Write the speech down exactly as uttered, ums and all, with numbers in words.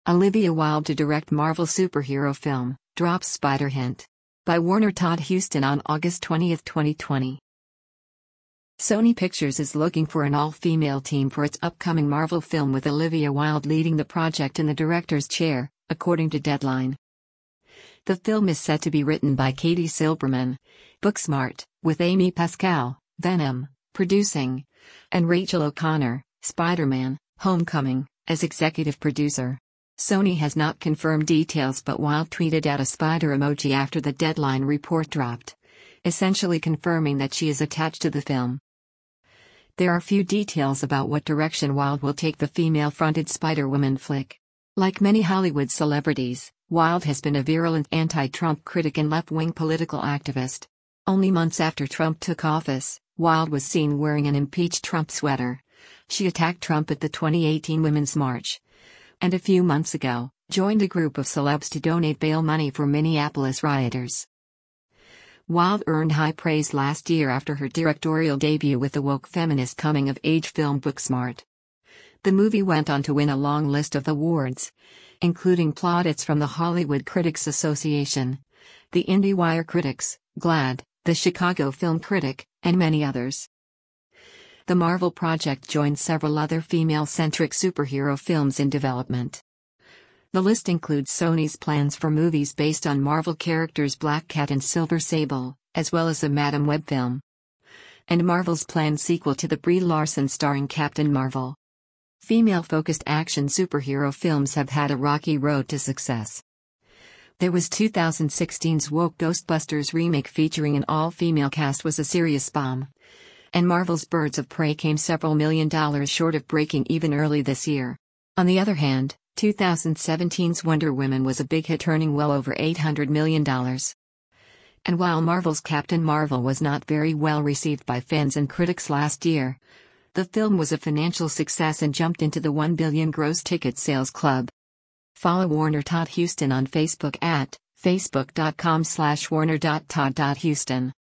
Olivia Wilde to direct Marvel superhero film, drops Spider hint. By Warner Todd Huston on August twentieth, twenty twenty. Sony Pictures is looking for an all-female team for its upcoming Marvel film with Olivia Wilde leading the project in the director's chair, according to Deadline. The film is set to be written by Katie Silberman, Booksmart, with Amy Pascal, Venom, producing, and Rachel O'Connor, Spider-Man: Homecoming, as executive producer. Sony has not confirmed details, but Wilde tweeted out a spider emoji after the Deadline report dropped, essentially confirming that she is attached to the film. There are few details about what direction Wilde will take the female-fronted Spider-Woman flick. Like many Hollywood celebrities, Wilde has been a virulent anti-Trump critic and left-wing political activist. Only months after Trump took office, Wilde was seen wearing an impeach Trump sweater. She attacked Trump at the twenty eighteen Women's March, and a few months ago, joined a group of celebs to donate bail money for Minneapolis rioters. Wilde earned high praise last year after her directorial debut with the woke feminist coming-of-age film Booksmart. The movie went on to win a long list of awards, including plaudits from the Hollywood Critics Association, the IndieWire Critics, GLAAD, the Chicago Film Critic, and many others. The Marvel project joined several other female-centric superhero films in development. The list includes Sony's plans for movies based on Marvel characters Black Cat and Silver Sable, as well as a Madame Web film, and Marvel's planned sequel to the Brie Larson starring Captain Marvel. Female-focused action superhero films have had a rocky road to success. There was two thousand sixteen's woke Ghostbusters remake featuring an all-female cast was a serious bomb, and Marvel's Birds of Prey came several million dollars short of breaking even early this year. On the other hand, two thousand seventeen's Wonder Woman was a big hit, earning well over eight hundred million dollars. And while Marvel's Captain Marvel was not very well received by fans and critics last year, the film was a financial success and jumped into the one billion gross ticket sales club. Follow Warner Todd Huston on Facebook at facebook dot com slash warner dot todd dot huston.